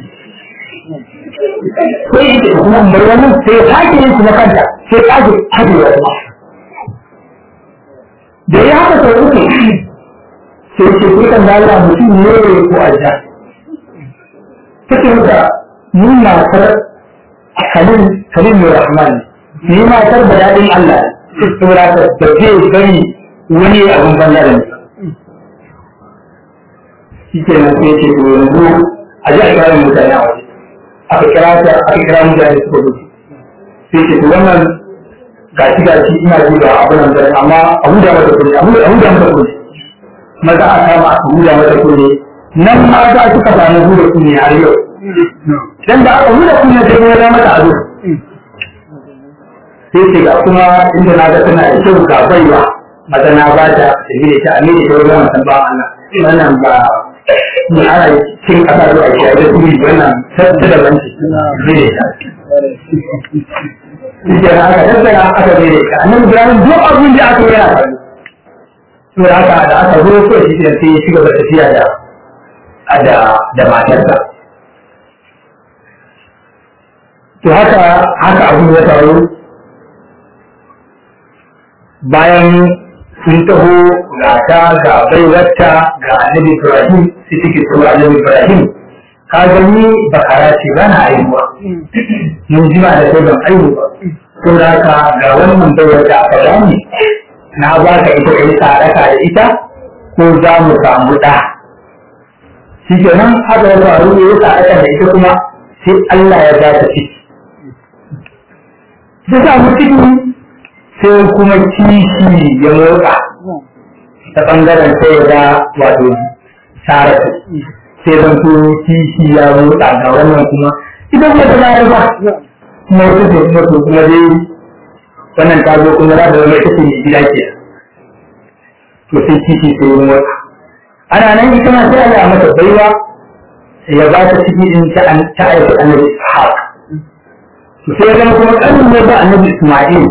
sai yake kuma bar wannan sai sake yin kuma kanta sai kaje kaje wa da ya haka sai uku sai ce dukan da Allah mutum ne ko alja take da ni matar kalin kalin rahman ni matar da dadin Allah saboda da zai gani wani abin banza da nisa shi ke nan sai ce to yanzu a ji a kira mutane a waje aka kira ta aka kira mutane suka gudu sai ce to wannan gashi gashi ina ji da abin nan da amma a huda mata kuɗi a huda mata kuɗi maza a kama a huda mata kuɗi nan ma za a suka samu huda kuɗi har yau dan da aka huda kuɗi sai kuma ya mata ado sai ce ga kuma inda na ga tana da kyau ga baiwa maza na ba ta tafi da ta a ne da wajen wasan ba Allah wannan ba ni ana cin kasa zuwa shi a da kuma wannan ta da banci ne da ta shi ke aka tattara aka ne da ta annabi Ibrahim duk abin da aka yana faru to da aka da aka zo ko shi ke sai ya shiga da tafiya da da da matarsa to haka haka abin ya faru bayan sun taho ga ta ga baiwarta ga annabi Ibrahim sai take cewa annabi Ibrahim ka gani bakara ce ba na aihuwa mun jima da kai ban aihu ba to da haka ga wannan baiwarta aka bani na ba ka ita kai sadaka da ita ko za mu samu ɗa shi kenan haka ya faru ya yi sadaka da ita kuma sai Allah ya ba ta ciki ta samu ciki sai kuma kishi ya motsa ta ɓangaren sai ga wato saratu sai zan so kishi ya motsa ga wannan kuma ita kuma ta bayar ba kuma wata ce kuma to kuma dai wannan ta zo kuma za ta zama ita ce mai gida ke to sai kishi sai ya motsa ana nan ita ma sai Allah ya mata baiwa ya ba ta ciki din ta aiki annabi Ishaq to sai ya zama kuma ƙarfin ne ba annabi Isma'il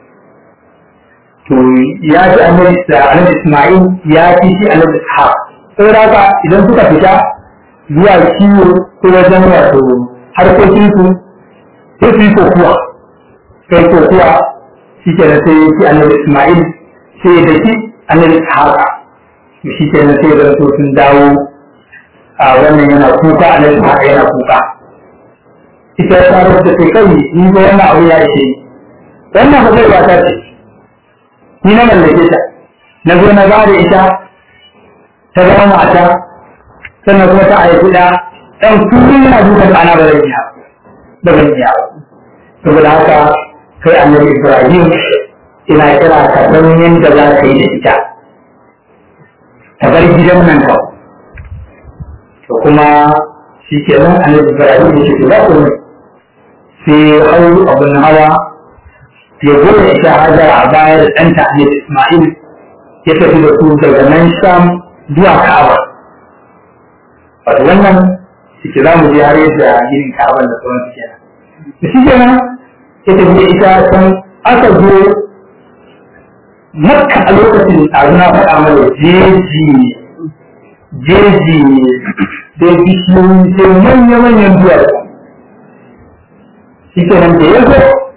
to ya ji annabi Isma'il ya fi shi annabi Ishaq saboda haka idan suka fita zuwa kiwo ko wajen wato harkokin su sai su yi kokuwa sai kokuwa shi ke da sai shi annabi Isma'il sai da shi annabi Ishaq shi ke da sai da so sun dawo a wannan yana kuka annabi Ishaq yana kuka ita ta rubuta sai kai ni ga wannan abu ya ce wannan ba zai wata ce ni na mallake ta na zo na gane ita ta zama mata sannan kuma ta haifi da ɗan kullum yana dukan ana ba zai iya ba zai iya saboda haka kai annabi Ibrahim ina kira ka san yadda za ka yi da ita ta bar gidan nan ka to kuma shi ke nan annabi Ibrahim ya ce za ku sai hau abin hawa ya goya ita hajar a baya da ɗanta annabi Ismail ya tafi da su daga nan Sham zuwa Ka'aba. Wato wannan shi za mu je har yadda ginin Ka'aba da sauran su kenan. Da shi kenan ya tafi da ita can aka zo makka a lokacin ɗazu na faɗa mana jeji ne jeji ne da bishiyoyi sai manya-manyan duwatsu shi kenan da ya zo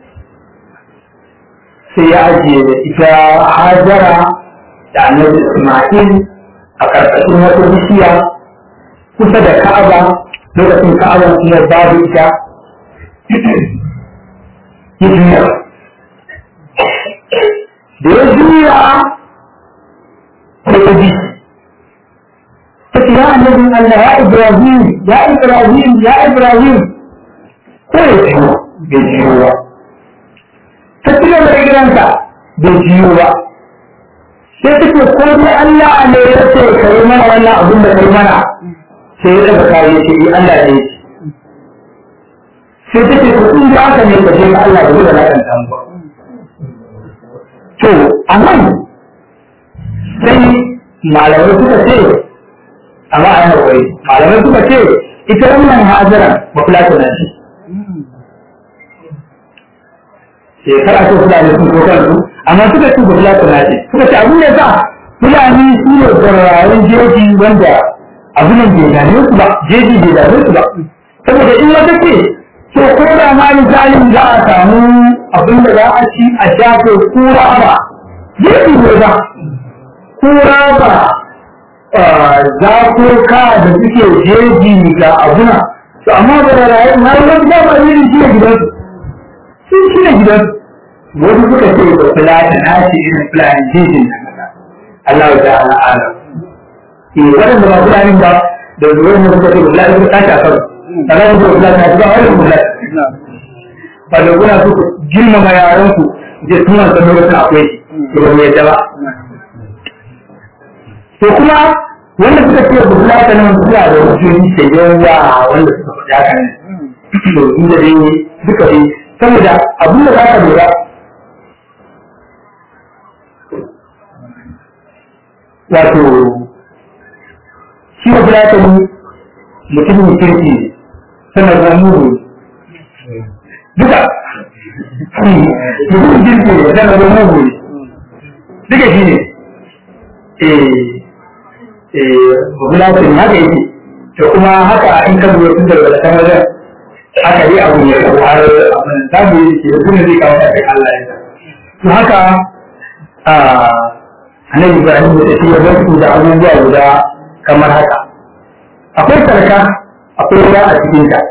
sai ya ajiye da ita hajara da annabi isma'il a ƙarƙashin wata bishiya kusa da ka'aba lokacin ka'aba kuma babu ita ya juya da ya juya sai ya bi ta ce ya annabin Allah ya Ibrahim ya Ibrahim ya Ibrahim ko ya ciwo bai ciwo ba ta ci gaba da gidansa bai ciwo ba sai ta ce ko dai Allah ne ya ce ka yi mana wannan abin da kai mana sai ya daga kawo ya ce Allah ne sai ta ce in da aka ne ka je ka Allah da zai lakan samu ba to a nan sai malamai suka ce amma a yana kwai malamai suka ce ita wannan hajara ba fulata na ce shekara ce fulani sun ko kansu amma suka ce ba fulata na ce suka ce abin da sa fulani su ne tsararren jeji wanda abin da bai gane su ba jeji bai gane su ba saboda in wata ce to ko da ma misalin za a samu abin da za a ci a shafe kura ba jeji ne ba kura ba zakoka da suke jeji ga abuna to amma ba da rayu na wani ba ba ne shi ne gidansu sun shi ne gidansu wani suka ce ba fulani na shi irin fulani jejin nan Allah ya ta'ala alam eh wadanda ba fulani ba da zuwan da suka ce fulani suka tashi a karo sannan da fulani na shiga wani fulani ba da kuna su girmama yaran ku je suna da lokacin akwai to ba mai dawa to kuma wanda suka ce ba fulani nan suna da hujjoji da yawa wanda suka faɗi haka ne to inda dai duka dai saboda abin da za ka lura wato shi ba fulani mutumin kirki sanar da mugu duka mutumin kirki ne sanar da mugu duka shi ne babulatin haka yake to kuma haka in ka zuwa tun daga kan wajen haka yi abu ne ko har abin da mu yi ke kuma zai kawo kai Allah ya to haka annabi Ibrahim da shi ya bar da abubuwa guda kamar haka akwai sarka akwai ruwa a cikin ta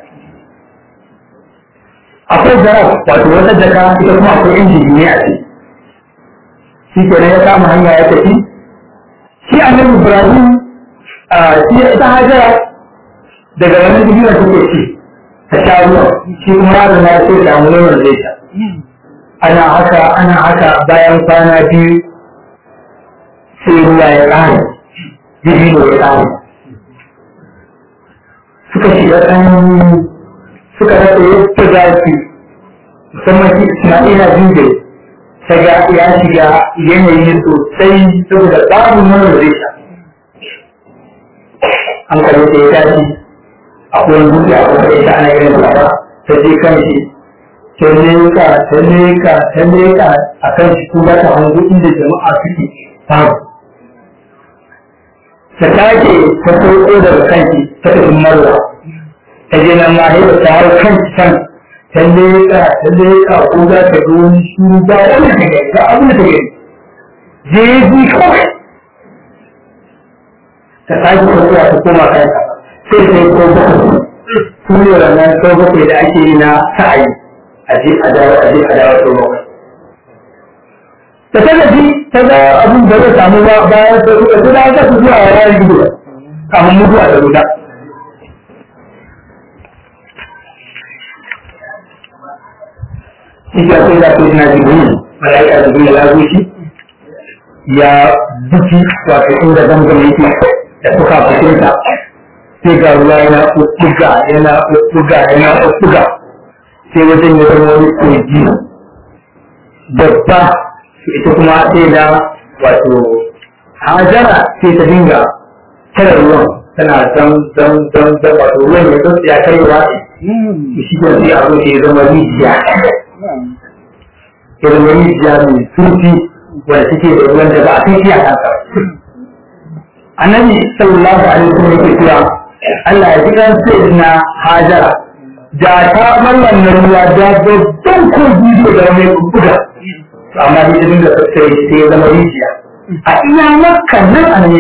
akwai zaraf wato wata jaka ita kuma akwai injini ne a ciki shi kenan ya kama hanya ya tafi shi annabi Ibrahim shi ita hajara daga wani digina take ci ta sha ruwa shi kuma yaron na sai da mu nonon zai sha ana haka ana haka bayan kwana biyu sai ruwa ya ƙare digino ya ƙare suka shiga ɗan suka rasa yadda za su musamman shi Isma'ila biyu ta ga ya shiga yanayi sosai saboda babu nonon zai sha an kare ta ya tashi akwai dutse a kuma ita ana irin ba ta je kan shi ta leka ta leka ta leka a kan shi kuma ta hango inda jama'a suke babu ta take ta sauko daga kanki ta tafi marwa ta je nan ma haifar ta hau kanki can ta leka ta leka ko za ta ga wani shuru ba wani ta gani ba abin da ta gani jeji kawai ta sake tafiya ta koma kanka sai sai ko bakwai su ne ranar sau bakwai da ake yi na sa'ayi a je a dawo a je a dawo sau bakwai ta ta gaji ta ga abin da zai samu ba bayan ta suka ta dawo ta su zuwa a yayin gido kamar mutu a daruda ita sai da kuma na jibril mala'ika da jibril ya zuci ya buki wato inda zamzam yake da suka fitinta sai ga ruwa yana ɓuɓɓuga yana ɓuɓɓuga yana ɓuɓɓuga sai wajen ya zama wani kogi babba ita kuma sai da wato hajara sai ta dinga tara ruwan tana zam zam zam zam wato ruwan ya tsotsi ya kai ruwa shi ke sai a zo ya zama rijiya ya zama rijiya mai turfi wanda suke da ruwan da ba a kai iya kanka annabi sallallahu alaihi wasallam yake cewa Allah ya ji kan sai na Hajara da ta mallan na ruwa da babban kogi da mai kuda amma da idan da sai sai ya zama rijiya a iya makka nan annabi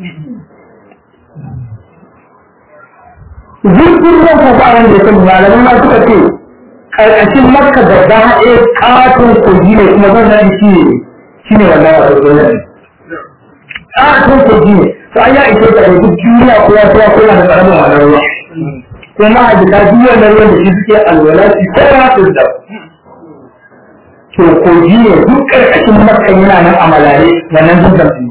zurfin ruwan kofaran da kan malaman ma suka ce karkashin makka da ba a katon kogi ne kuma zan nan shi ne shi ne wannan wato gonar katon kogi ne to an ya ita da duk duniya ko ya kowa kowa da karamin wannan ruwa kuma a jika duniyar da ruwan da shi suke alwala shi kowa su da to kogi ne duk karkashin makka yana nan a malale wannan dukkan su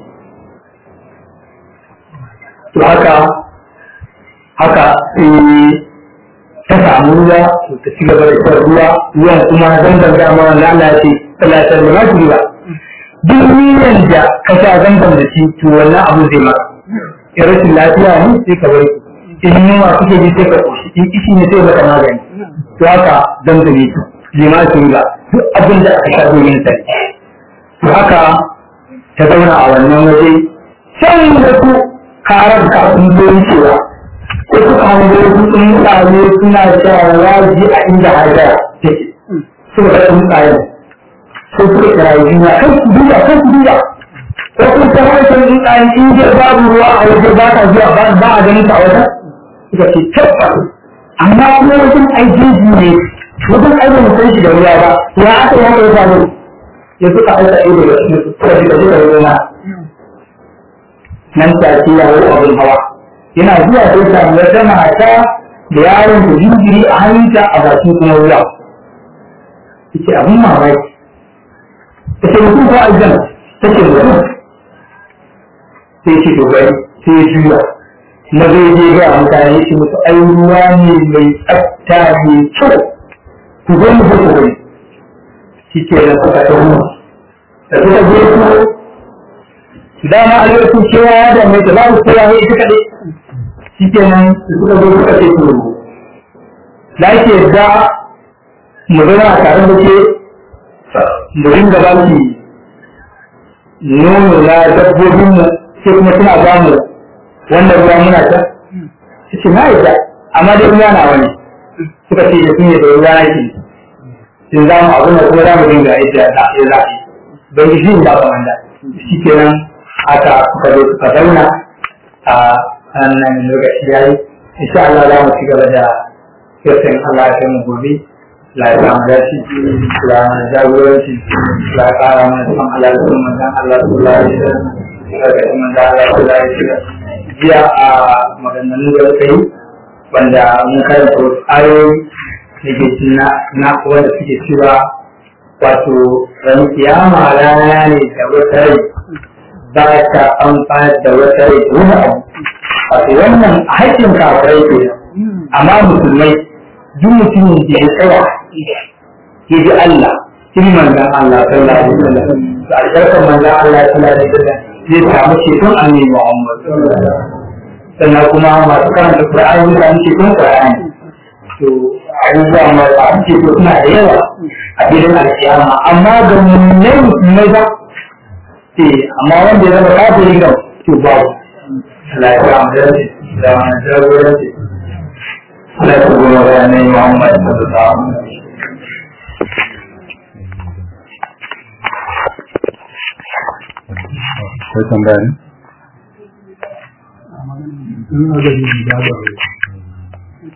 to haka haka ta samu ruwa ta ci gaba da shan ruwa ruwan kuma zanzan dama wanda Allah ya ce talatar da masu ruwa duk niyan da ka sha zanzan da shi to wannan abu zai maka in rashin lafiya ne sai ka bari in yunwa kuke ji sai ka koshi in kishi ne sai maka magani to haka zanzan ne lima su ruwa duk abin da aka sha domin sa to haka ta zauna a wannan waje can da su karar kafin zuwa cewa ko suka hango wasu mutane suna shawaraji a inda hajjara take suka ga mutane sai suka kira juna kan su duba kan su duba ko kun san wancan mutane in je babu ruwa a waje ba ta zuwa ba a ganin ta a wajen suka ce tabbas amma kuma wajen aijeji ne wajen aiki mu san shi da ruwa ba ya aka yi haka ya faru ya suka aika ido da su suka ji da suka yi nan take yawo abin hawa yana zuwa sai samu wata mata da yaron da jinjiri a hannunta a bakin kuma ruwa yace abin mamaki tace mutum ko aljanna tace mutum sai shi dogari sai ya juya na zai je ga mutane shi musu ai ruwa ne mai tsafta mai kyau ku zo mu zo ku shi ke da suka ta ruwa da suka je su dama a lokacin cewa ya dame ta babu kowa ya ita kaɗai shi kenan suka zo suka ce to da ake yadda mu zama a tare da ke mu ringa ba ki nono na dabbobin mu sai kuma suna ba mu wannan ruwa muna ta su ce na yadda amma dai ruwa na wani suka ce da sun yi da ruwa na ke sun za mu abin da kuma za mu ringa yadda ya zafi don shi ba ba wanda shi kenan aka suka zo suka zauna a wannan lokaci yayi insha Allah za mu ci gaba da kirkin Allah ya mu gobe la ya samu dashi la jagoranci la kara mana san Allah da kuma dan Allah sallallahu alaihi wasallam da kuma dan Allah sallallahu alaihi wasallam jiya a maganganun da suka yi wanda mun karanta wasu ayoyi da ke na na wanda suke cewa wato ran kiyama rana ne da wata rai ba ta amfani da wata rai da wani abu wato wannan a haƙƙin kafirai ke amma musulmai duk mutumin da ya tsaya ya ji Allah kin manzan Allah sallallahu alaihi wasallam da albarkar manzan Allah sallallahu alaihi wasallam zai samu ceton annabi Muhammad sannan kuma masu karanta Qur'ani mutane ceton Qur'ani to abubuwa masu ceto suna da yawa a gidan alkiyama amma ga mummai musulmai ba amma wanda ya zama kafiri ga to babu Allah ya rahmata da jagoranci Allah ya goma bayanai Muhammad sallallahu alaihi wasallam sai tambaya ne?